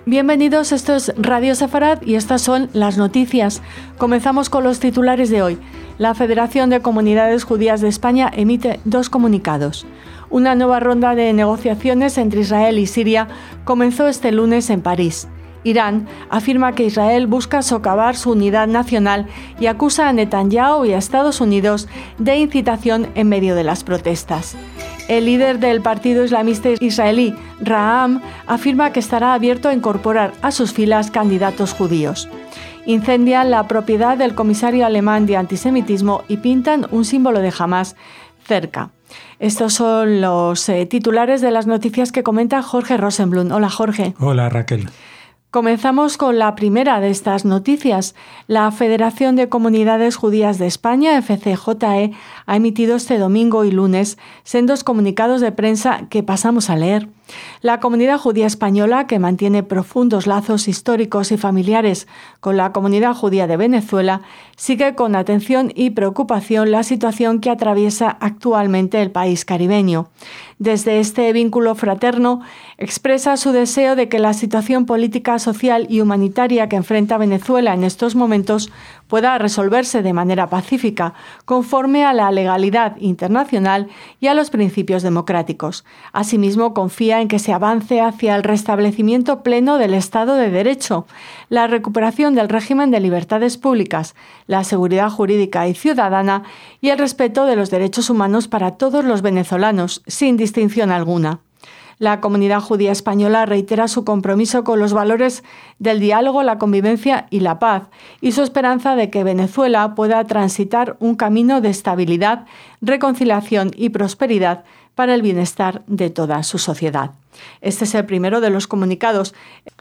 Bienvenidos, esto es Radio Sefarad y estas son las noticias. Comenzamos con los titulares de hoy. La Federación de Comunidades Judías de España emite 2 comunicados. Una nueva ronda de negociaciones entre Israel y Siria comenzó este lunes en París. Irán afirma que Israel busca socavar su unidad nacional y acusa a Netanyahu y a Estados Unidos de incitación en medio de las protestas. El líder del partido islamista israelí, Ra'am, afirma que estará abierto a incorporar a sus filas candidatos judíos. Incendian la propiedad del comisario alemán de antisemitismo y pintan un símbolo de Hamás cerca. Estos son los titulares de las noticias que comenta Jorge Rosenblum. Hola, Jorge. Hola, Raquel. Comenzamos con la primera de estas noticias. La Federación de Comunidades Judías de España, FCJE, ha emitido este domingo y lunes sendos comunicados de prensa que pasamos a leer. La comunidad judía española, que mantiene profundos lazos históricos y familiares con la comunidad judía de Venezuela, sigue con atención y preocupación la situación que atraviesa actualmente el país caribeño. Desde este vínculo fraterno, expresa su deseo de que la situación política, social y humanitaria que enfrenta Venezuela en estos momentos pueda resolverse de manera pacífica, conforme a la legalidad internacional y a los principios democráticos. Asimismo, confía en que se avance hacia el restablecimiento pleno del Estado de Derecho, la recuperación del régimen de libertades públicas, la seguridad jurídica y ciudadana y el respeto de los derechos humanos para todos los venezolanos, sin distinción alguna. La comunidad judía española reitera su compromiso con los valores del diálogo, la convivencia y la paz, y su esperanza de que Venezuela pueda transitar un camino de estabilidad, reconciliación y prosperidad para el bienestar de toda su sociedad. Este es el primero de los comunicados.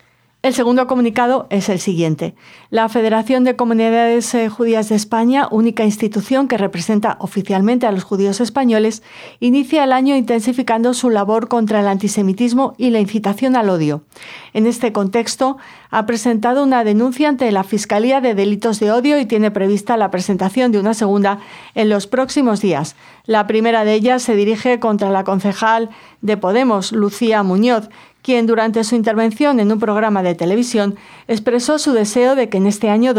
El segundo comunicado es el siguiente. La Federación de Comunidades Judías de España, única institución que representa oficialmente a los judíos españoles, inicia el año intensificando su labor contra el antisemitismo y la incitación al odio. En este contexto, ha presentado una denuncia ante la Fiscalía de Delitos de Odio y tiene prevista la presentación de una segunda en los próximos días. La primera de ellas se dirige contra la concejal de Podemos, Lucía Muñoz, quien durante su intervención en un programa de televisión expresó su deseo de que en este año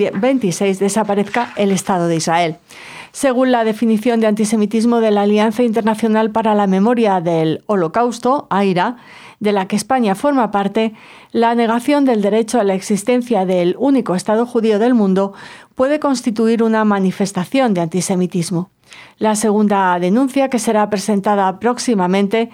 2026 desaparezca el Estado de Israel. Según la definición de antisemitismo de la Alianza Internacional para la Memoria del Holocausto, AIRA, de la que España forma parte, la negación del derecho a la existencia del único Estado judío del mundo puede constituir una manifestación de antisemitismo. La segunda denuncia, que será presentada próximamente,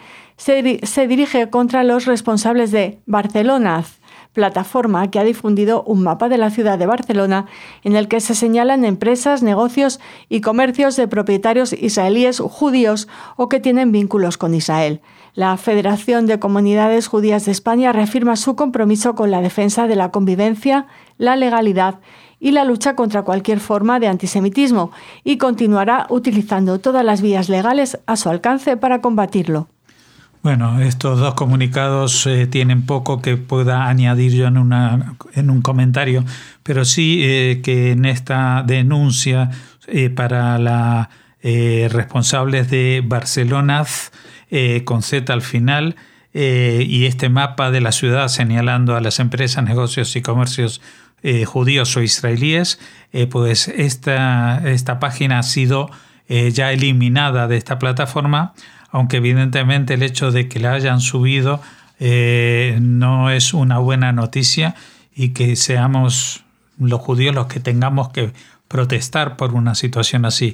se dirige contra los responsables de Barcelonaz, plataforma que ha difundido un mapa de la ciudad de Barcelona en el que se señalan empresas, negocios y comercios de propietarios israelíes judíos o que tienen vínculos con Israel. La Federación de Comunidades Judías de España reafirma su compromiso con la defensa de la convivencia, la legalidad y la lucha contra cualquier forma de antisemitismo y continuará utilizando todas las vías legales a su alcance para combatirlo. Bueno, estos 2 comunicados tienen poco que pueda añadir yo en un comentario, pero sí que en esta denuncia para la responsables de Barcelona, con Z al final, y este mapa de la ciudad señalando a las empresas, negocios y comercios judíos o israelíes, pues esta página ha sido ya eliminada de esta plataforma, aunque evidentemente el hecho de que la hayan subido no es una buena noticia y que seamos los judíos los que tengamos que protestar por una situación así.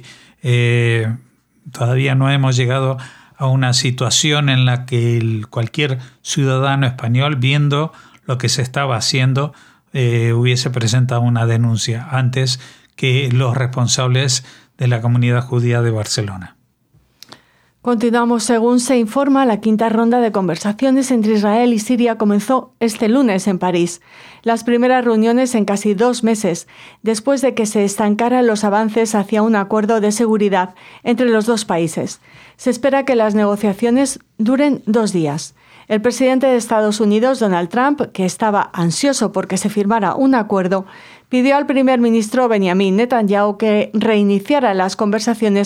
Todavía no hemos llegado a una situación en la que cualquier ciudadano español, viendo lo que se estaba haciendo, hubiese presentado una denuncia antes que los responsables de la comunidad judía de Barcelona. Continuamos. Según se informa, la quinta ronda de conversaciones entre Israel y Siria comenzó este lunes en París. Las primeras reuniones en casi 2 meses, después de que se estancaran los avances hacia un acuerdo de seguridad entre los 2 países. Se espera que las negociaciones duren 2 días. El presidente de Estados Unidos, Donald Trump, que estaba ansioso porque se firmara un acuerdo, pidió al primer ministro Benjamin Netanyahu que reiniciara las conversaciones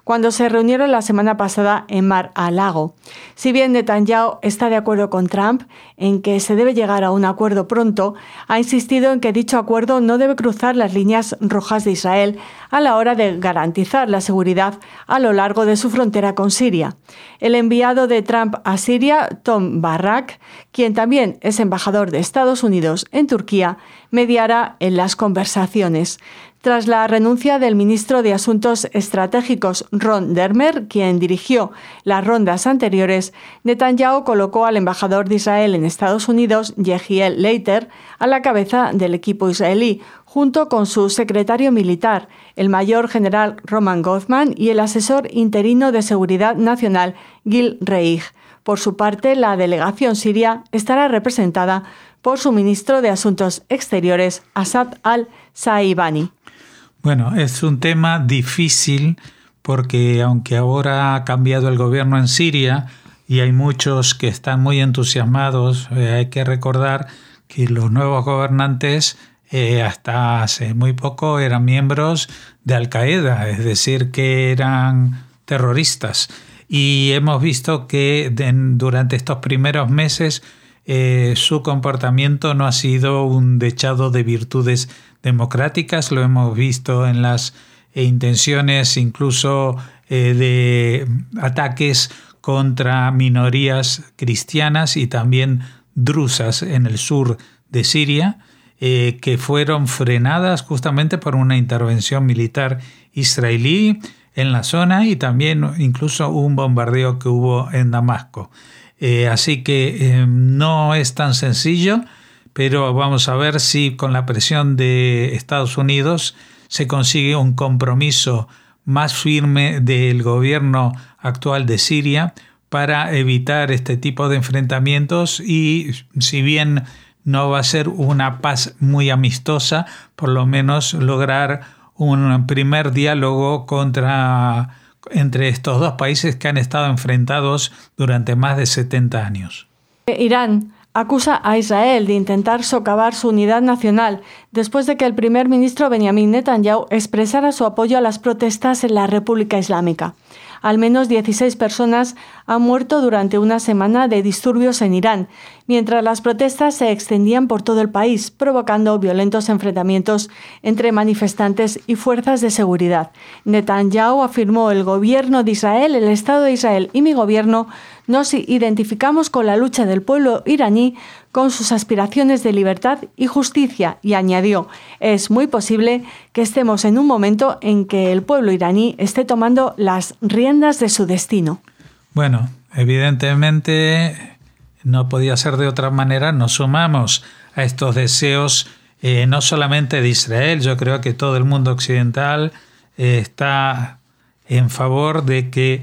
cuando se reunieron la semana pasada en Mar-a-Lago. Si bien Netanyahu está de acuerdo con Trump en que se debe llegar a un acuerdo pronto, ha insistido en que dicho acuerdo no debe cruzar las líneas rojas de Israel a la hora de garantizar la seguridad a lo largo de su frontera con Siria. El enviado de Trump a Siria, Tom Barrack, quien también es embajador de Estados Unidos en Turquía, mediará en las conversaciones. Tras la renuncia del ministro de Asuntos Estratégicos Ron Dermer, quien dirigió las rondas anteriores, Netanyahu colocó al embajador de Israel en Estados Unidos, Yehiel Leiter, a la cabeza del equipo israelí, junto con su secretario militar, el mayor general Roman Goffman, y el asesor interino de Seguridad Nacional, Gil Reich. Por su parte, la delegación siria estará representada por su ministro de Asuntos Exteriores, Asad al-Saibani. Bueno, es un tema difícil porque aunque ahora ha cambiado el gobierno en Siria y hay muchos que están muy entusiasmados, hay que recordar que los nuevos gobernantes hasta hace muy poco eran miembros de Al-Qaeda, es decir, que eran terroristas. Y hemos visto que durante estos primeros meses su comportamiento no ha sido un dechado de virtudes democráticas. Lo hemos visto en las intenciones incluso de ataques contra minorías cristianas y también drusas en el sur de Siria, que fueron frenadas justamente por una intervención militar israelí en la zona y también incluso un bombardeo que hubo en Damasco. Así que no es tan sencillo, pero vamos a ver si con la presión de Estados Unidos se consigue un compromiso más firme del gobierno actual de Siria para evitar este tipo de enfrentamientos y, si bien no va a ser una paz muy amistosa, por lo menos lograr un primer diálogo entre estos dos países que han estado enfrentados durante más de 70 años. Irán acusa a Israel de intentar socavar su unidad nacional después de que el primer ministro Benjamin Netanyahu expresara su apoyo a las protestas en la República Islámica. Al menos 16 personas han muerto durante una semana de disturbios en Irán, mientras las protestas se extendían por todo el país, provocando violentos enfrentamientos entre manifestantes y fuerzas de seguridad. Netanyahu afirmó: el gobierno de Israel, el Estado de Israel y mi gobierno nos identificamos con la lucha del pueblo iraní, con sus aspiraciones de libertad y justicia, y añadió: es muy posible que estemos en un momento en que el pueblo iraní esté tomando las riendas de su destino. Bueno, evidentemente no podía ser de otra manera, nos sumamos a estos deseos no solamente de Israel. Yo creo que todo el mundo occidental está en favor de que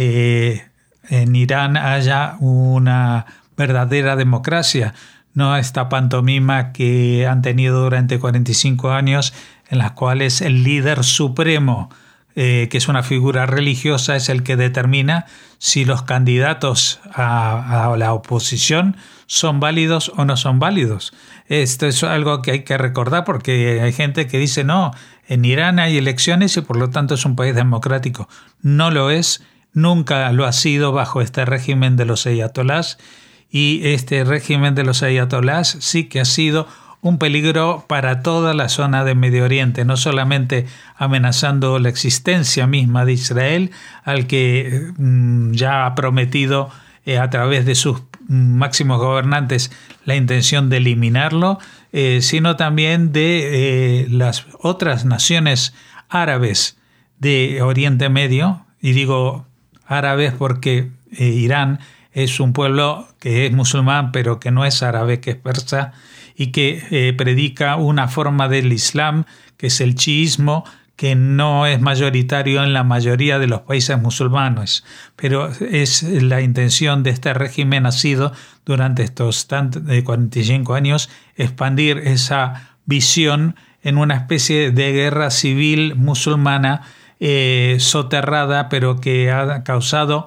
en Irán haya una verdadera democracia, no esta pantomima que han tenido durante 45 años en las cuales el líder supremo, que es una figura religiosa, es el que determina si los candidatos a la oposición son válidos o no son válidos. Esto es algo que hay que recordar porque hay gente que dice no, en Irán hay elecciones y por lo tanto es un país democrático. No lo es, nunca lo ha sido bajo este régimen de los ayatolás. Y este régimen de los ayatolás sí que ha sido un peligro para toda la zona de Medio Oriente, no solamente amenazando la existencia misma de Israel, al que ya ha prometido a través de sus máximos gobernantes la intención de eliminarlo, sino también de las otras naciones árabes de Oriente Medio, y digo árabes porque Irán es un pueblo que es musulmán, pero que no es árabe, que es persa, y que predica una forma del Islam, que es el chiismo, que no es mayoritario en la mayoría de los países musulmanes. Pero es la intención de este régimen ha sido, durante estos 45 años, expandir esa visión en una especie de guerra civil musulmana soterrada, pero que ha causado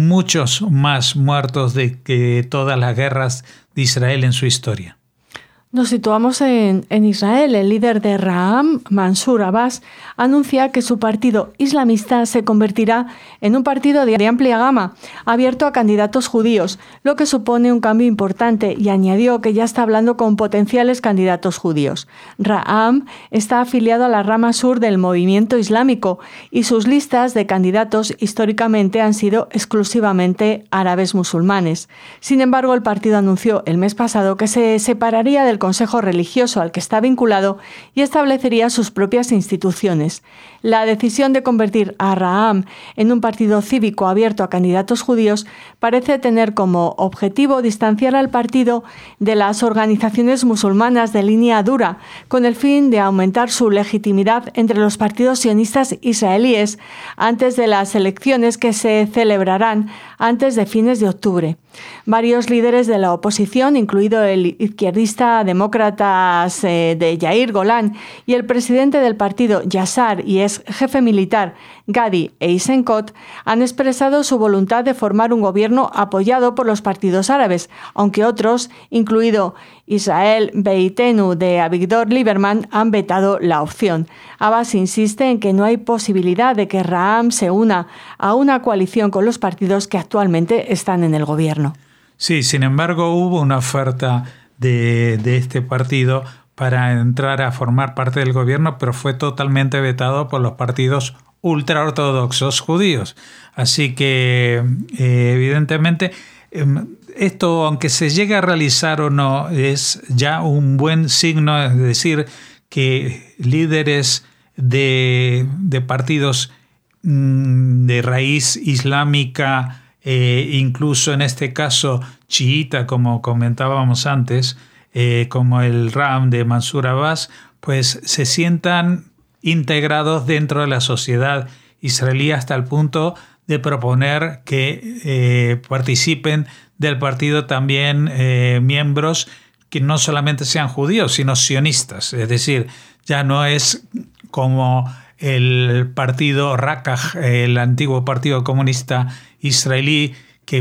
muchos más muertos de que todas las guerras de Israel en su historia. Nos situamos en Israel. El líder de Ra'am, Mansur Abbas, anuncia que su partido islamista se convertirá en un partido de amplia gama, abierto a candidatos judíos, lo que supone un cambio importante, y añadió que ya está hablando con potenciales candidatos judíos. Ra'am está afiliado a la rama sur del movimiento islámico y sus listas de candidatos históricamente han sido exclusivamente árabes musulmanes. Sin embargo, el partido anunció el mes pasado que se separaría del consejo religioso al que está vinculado y establecería sus propias instituciones. La decisión de convertir a Ra'am en un partido cívico abierto a candidatos judíos parece tener como objetivo distanciar al partido de las organizaciones musulmanas de línea dura, con el fin de aumentar su legitimidad entre los partidos sionistas israelíes antes de las elecciones que se celebrarán antes de fines de octubre. Varios líderes de la oposición, incluido el izquierdista demócratas de Yair Golan y el presidente del partido Yashar y ex jefe militar Gadi Eisenkot, han expresado su voluntad de formar un gobierno apoyado por los partidos árabes, aunque otros, incluido Israel Beitenu de Avigdor Lieberman, han vetado la opción. Abbas insiste en que no hay posibilidad de que Ra'am se una a una coalición con los partidos que actualmente están en el gobierno. Sí, sin embargo, hubo una oferta de este partido para entrar a formar parte del gobierno, pero fue totalmente vetado por los partidos ultraortodoxos judíos. Así que, evidentemente, esto, aunque se llegue a realizar o no, es ya un buen signo, es decir, que líderes de partidos de raíz islámica, incluso en este caso chiita, como comentábamos antes, como el Ra'am de Mansur Abbas, pues se sientan integrados dentro de la sociedad israelí hasta el punto de proponer que participen del partido también miembros que no solamente sean judíos, sino sionistas. Es decir, ya no es como el partido Rakaj, el antiguo partido comunista israelí, que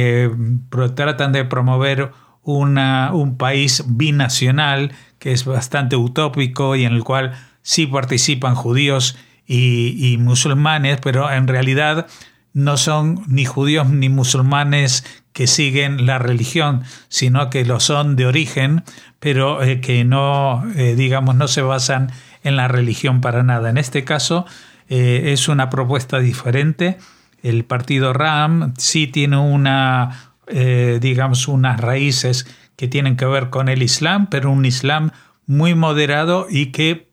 tratan de promover un país binacional, que es bastante utópico y en el cual sí participan judíos y musulmanes, pero en realidad no son ni judíos ni musulmanes que siguen la religión, sino que lo son de origen, pero que no, no se basan en la religión para nada. En este caso es una propuesta diferente. El partido Ra'am sí tiene unas raíces que tienen que ver con el Islam, pero un Islam muy moderado y que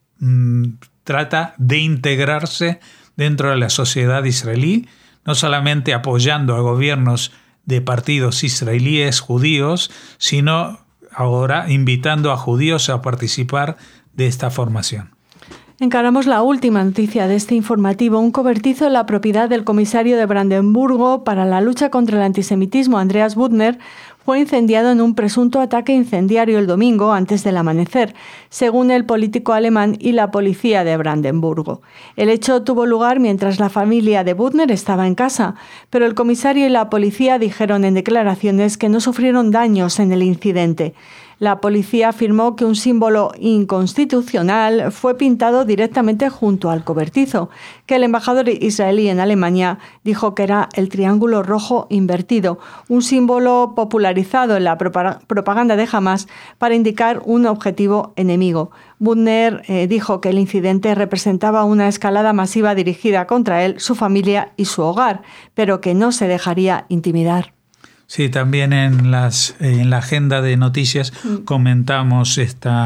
trata de integrarse dentro de la sociedad israelí, no solamente apoyando a gobiernos de partidos israelíes judíos, sino ahora invitando a judíos a participar de esta formación. Encaramos la última noticia de este informativo. Un cobertizo en la propiedad del comisario de Brandenburgo para la lucha contra el antisemitismo, Andreas Büttner, fue incendiado en un presunto ataque incendiario el domingo antes del amanecer, según el político alemán y la policía de Brandenburgo. El hecho tuvo lugar mientras la familia de Büttner estaba en casa, pero el comisario y la policía dijeron en declaraciones que no sufrieron daños en el incidente. La policía afirmó que un símbolo inconstitucional fue pintado directamente junto al cobertizo, que el embajador israelí en Alemania dijo que era el triángulo rojo invertido, un símbolo popularizado en la propaganda de Hamás para indicar un objetivo enemigo. Büttner dijo que el incidente representaba una escalada masiva dirigida contra él, su familia y su hogar, pero que no se dejaría intimidar. Sí, también en la agenda de noticias comentamos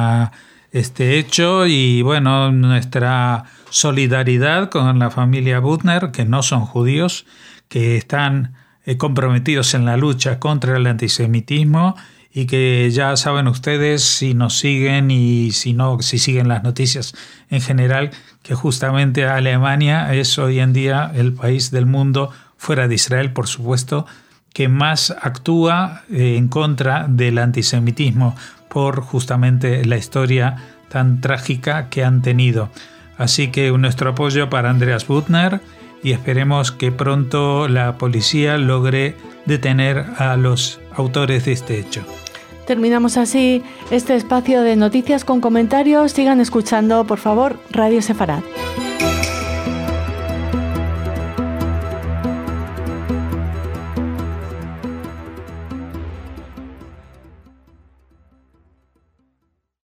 este hecho y bueno, nuestra solidaridad con la familia Büttner, que no son judíos, que están comprometidos en la lucha contra el antisemitismo y que ya saben ustedes, si nos siguen y si no, si siguen las noticias en general, que justamente Alemania es hoy en día el país del mundo, fuera de Israel por supuesto, que más actúa en contra del antisemitismo por justamente la historia tan trágica que han tenido. Así que nuestro apoyo para Andreas Büttner y esperemos que pronto la policía logre detener a los autores de este hecho. Terminamos así este espacio de noticias con comentarios. Sigan escuchando, por favor, Radio Sefarad.